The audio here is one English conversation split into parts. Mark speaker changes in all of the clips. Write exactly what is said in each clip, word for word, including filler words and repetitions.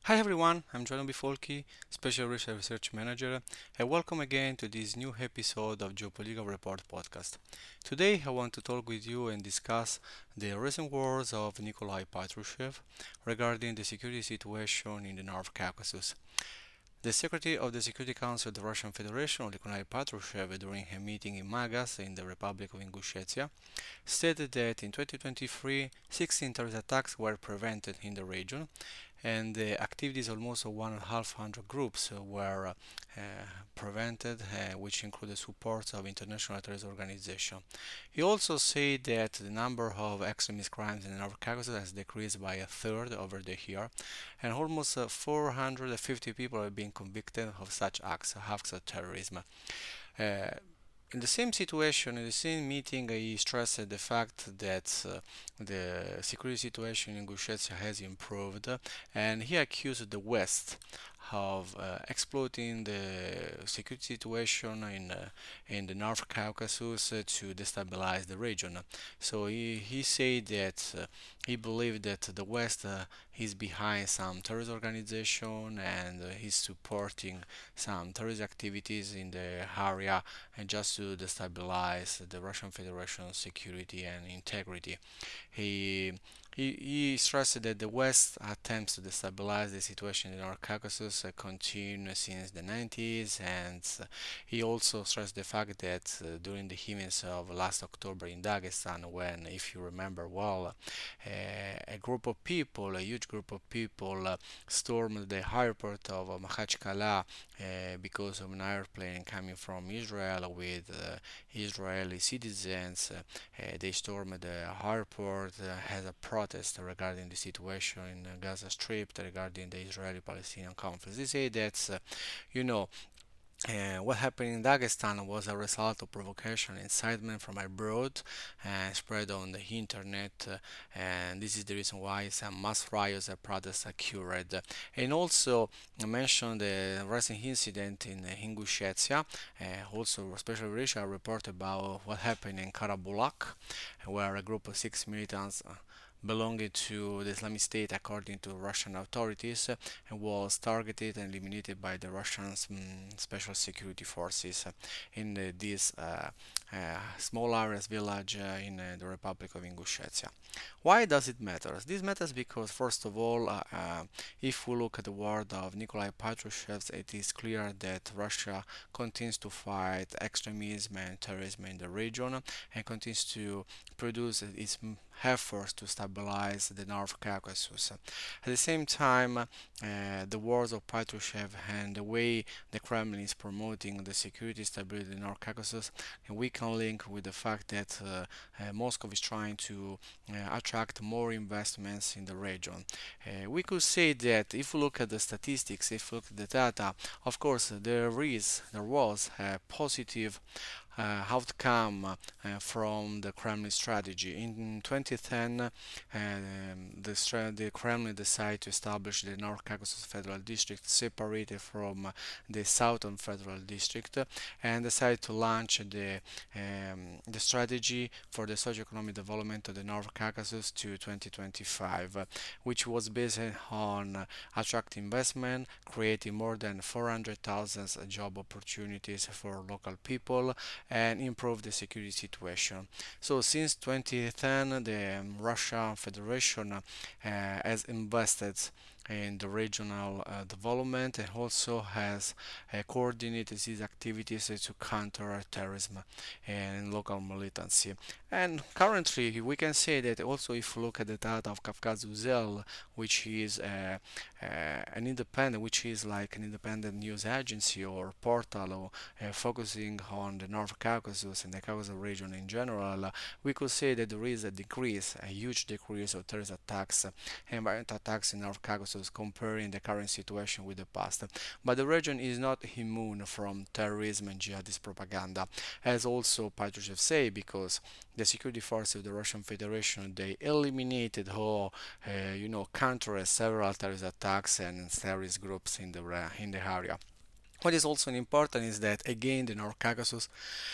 Speaker 1: Hi everyone, I'm Giovanni Bifolchi, Special Research Research Manager, and welcome again to this new episode of Geopolitical Report podcast. Today I want to talk with you and discuss the recent words of Nikolai Patrushev regarding the security situation in the North Caucasus. The Secretary of the Security Council of the Russian Federation, Nikolai Patrushev, during a meeting in Magas in the Republic of Ingushetia, stated that in twenty twenty-three, sixteen terrorist attacks were prevented in the region, and the activities almost one and a half hundred groups uh, were uh, prevented, uh, which included support of international terrorist organizations. He also said that the number of extremist crimes in the North Caucasus has decreased by a third over the year, and almost uh, four hundred fifty people have been convicted of such acts, acts of terrorism. Uh, in the same situation, in the same meeting, he stressed the fact that uh, the security situation in Gushetia has improved, uh, and he accused the West of uh, exploiting the security situation in uh, in the North Caucasus uh, to destabilize the region. So he, he said that uh, he believed that the West uh, is behind some terrorist organization and uh, he's supporting some terrorist activities in the area and just to destabilize the Russian Federation's security and integrity. He he, he stressed that the West attempts to destabilize the situation in North Caucasus uh, continue since the nineties, and uh, he also stressed the fact that uh, during the events of last October in Dagestan, when, if you remember well, uh, a group of people, a huge group of people, uh, stormed the airport of uh, Makhachkala uh, because of an airplane coming from Israel with uh, Israeli citizens. Uh, uh, they stormed the airport uh, as a protest regarding the situation in the Gaza Strip, regarding the Israeli-Palestinian conflict. They say that, uh, you know, uh, what happened in Dagestan was a result of provocation, incitement from abroad, and spread on the internet, uh, and this is the reason why some mass riots and protests occurred. And also I mentioned the recent incident in uh, Ingushetia. Uh, also, special Russia report about what happened in Karabulak, where a group of six militants uh, belonging to the Islamic State, according to Russian authorities, uh, was targeted and eliminated by the Russian mm, special security forces uh, in uh, this uh, uh, small areas village uh, in uh, the Republic of Ingushetia. Why does it matter? This matters because, first of all, uh, uh, if we look at the word of Nikolai Patrushev, it is clear that Russia continues to fight extremism and terrorism in the region and continues to produce its efforts to stabilize the North Caucasus. At the same time, uh, the words of Patrushev and the way the Kremlin is promoting the security stability in the North Caucasus, and we can link with the fact that uh, uh, Moscow is trying to uh, attract more investments in the region. Uh, we could say that if we look at the statistics, if we look at the data, of course there is, there was a positive uh, outcome uh, from the Kremlin strategy. In twenty ten, uh, um, the, stra- the Kremlin decided to establish the North Caucasus Federal District separated from uh, the Southern Federal District, uh, and decided to launch the um, the strategy for the socio-economic development of the North Caucasus to twenty twenty-five, uh, which was based on uh, attract investment, creating more than four hundred thousand job opportunities for local people, and improve the security situation. So since twenty ten, the um, Russian Federation uh, has invested in the regional uh, development and also has uh, coordinated these activities uh, to counter terrorism and local militancy. And currently, we can say that also if you look at the data of Kafkaz which is uh, uh, an independent, which is like an independent news agency or portal or uh, focusing on the North Caucasus and the Caucasus region in general, uh, we could say that there is a decrease, a huge decrease of terrorist attacks, uh, environmental attacks in North Caucasus comparing the current situation with the past. But the region is not immune from terrorism and jihadist propaganda, as also Patrushev say, because the security forces of the Russian Federation they eliminated or uh, you know countered several terrorist attacks and terrorist groups in the in the area. What is also important is that again the North Caucasus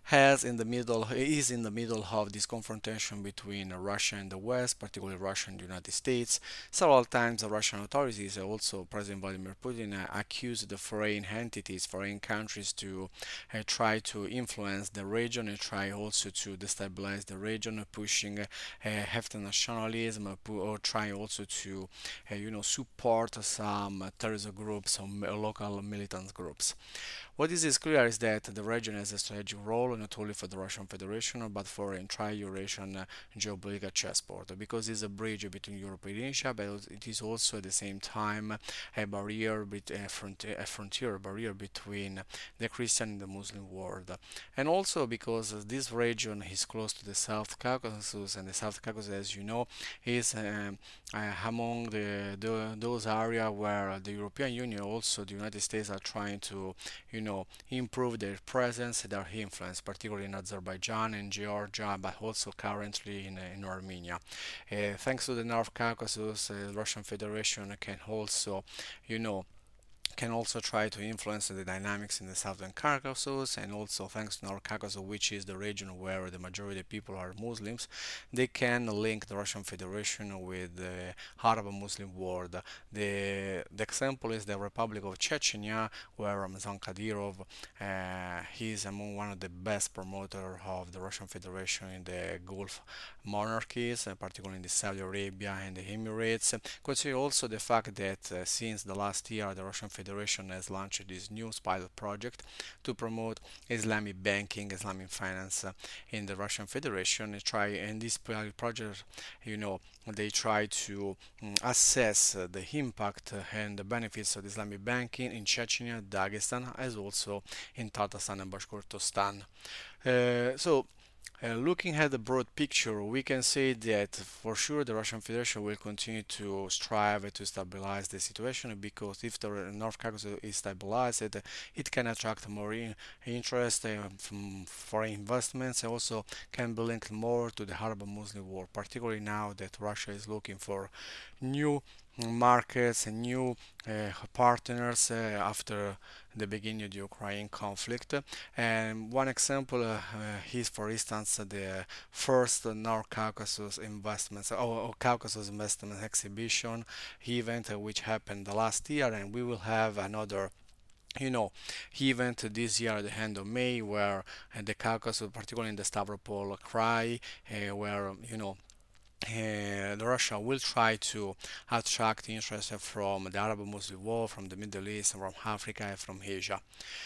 Speaker 1: has in the middle is in the middle of this confrontation between Russia and the West, particularly Russia and the United States. Several times the Russian authorities, also President Vladimir Putin, uh, accused the foreign entities, foreign countries to uh, try to influence the region and try also to destabilize the region, uh, pushing uh, hefty nationalism, uh, pu- or trying also to, uh, you know, support some uh, terrorist groups, some uh, local militant groups. What is clear is that the region has a strategic role not only for the Russian Federation but for entire Eurasian uh, geopolitical chessboard because it's a bridge between Europe and Asia, but it is also at the same time a barrier, a, frontier, a frontier barrier between the Christian and the Muslim world. And also because this region is close to the South Caucasus, and the South Caucasus, as you know, is um, uh, among the, the those areas where the European Union, also the United States, are trying to you know, improve their presence, their influence, particularly in Azerbaijan and Georgia, but also currently in, in Armenia. Uh, thanks to the North Caucasus, uh, Russian Federation can also, you know, can also try to influence the dynamics in the southern Caucasus, and also thanks to North Caucasus, which is the region where the majority of people are Muslims, they can link the Russian Federation with the Arab Muslim world. The, the example is the Republic of Chechnya, where Ramzan Kadyrov uh, he is among one of the best promoters of the Russian Federation in the Gulf monarchies, uh, particularly in the Saudi Arabia and the Emirates. Consider also the fact that uh, since the last year the Russian Federation has launched this new pilot project to promote Islamic banking, Islamic finance uh, in the Russian Federation. They try and this pilot project, you know, they try to mm, assess uh, the impact uh, and the benefits of Islamic banking in Chechnya, Dagestan, as also in Tatarstan and Bashkortostan. Uh, so uh, looking at the broad picture, we can say that for sure the Russian Federation will continue to strive to stabilize the situation because if the North Caucasus is stabilized, it, it can attract more in, interest uh, from foreign investments and also can be linked more to the Arab Muslim war, particularly now that Russia is looking for new markets and new uh, partners uh, after the beginning of the Ukraine conflict. And one example uh, uh, is, for instance, the first North Caucasus investments or, or Caucasus investment exhibition event uh, which happened last year, and we will have another you know, event this year at the end of May where uh, the Caucasus, particularly in the Stavropol Krai, uh, where you know uh, Russia will try to attract interest from the Arab Muslim world, from the Middle East, from Africa, and from Asia.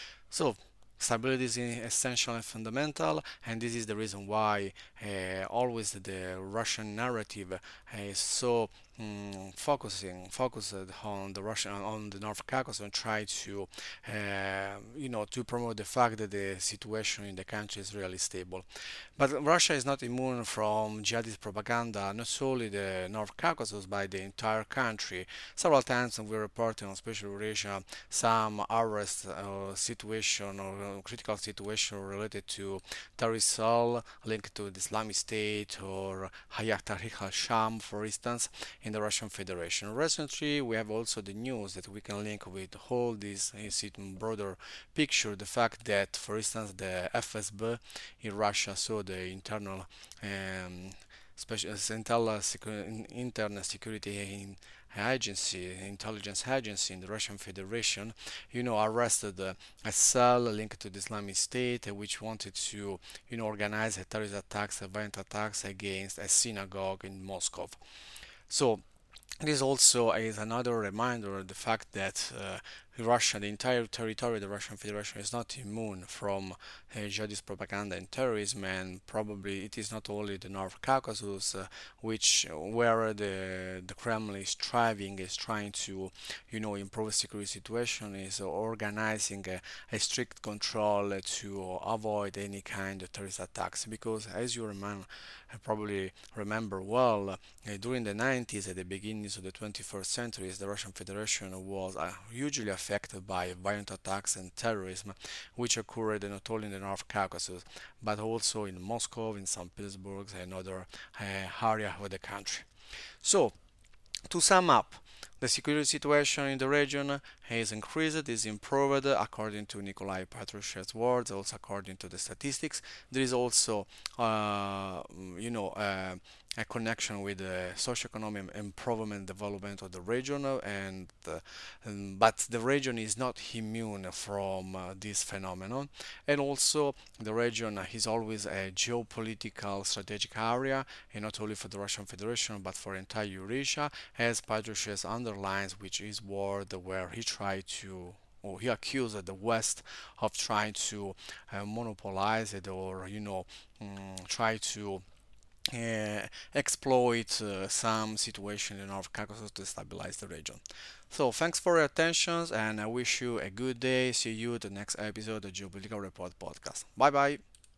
Speaker 1: So stability is essential and fundamental, and this is the reason why uh, always the Russian narrative uh, is so mm, focusing focused on the Russian on the North Caucasus and try to uh, you know to promote the fact that the situation in the country is really stable. But Russia is not immune from jihadist propaganda, not only the North Caucasus, but the entire country. Several times we reported on Special Eurasia some arrest uh, situation or uh, critical situation related to terrorist cell linked to the Islamic State or Hayat Tahrir al-Sham, for instance, in the Russian Federation. Recently, we have also the news that we can link with all this uh, broader picture, the fact that, for instance, the F S B in Russia, so the internal um, special internal, secu- internal security in agency, intelligence agency in the Russian Federation, you know, arrested uh, a cell linked to the Islamic State, uh, which wanted to, you know, organize a terrorist attacks, a violent attacks against a synagogue in Moscow. So this also is another reminder of the fact that uh, Russia, the entire territory of the Russian Federation, is not immune from uh, jihadist propaganda and terrorism, and probably it is not only the North Caucasus, uh, which where the the Kremlin is striving, is trying to, you know, improve the security situation, is organizing a, a strict control to avoid any kind of terrorist attacks. Because as you remember, probably remember well, uh, during the nineties, at the beginnings of the twenty-first century, the Russian Federation was uh, hugely affected by violent attacks and terrorism, which occurred not only in the North Caucasus, but also in Moscow, in Saint Petersburg, and other uh, areas of the country. So, to sum up, the security situation in the region has increased, is improved according to Nikolai Petrushev's words, also according to the statistics. There is also, uh, you know, uh, a connection with the socioeconomic improvement development of the region, uh, and, uh, um, but the region is not immune from uh, this phenomenon, and also the region is always a geopolitical strategic area, and not only for the Russian Federation but for entire Eurasia, as Patrushev underlines, which is word where he tried to, or he accused the West of trying to uh, monopolize it, or you know, mm, try to uh, exploit uh, some situation in North Caucasus to stabilize the region. So thanks for your attention, and I wish you a good day. See you the next episode of Geopolitical Report podcast. Bye bye.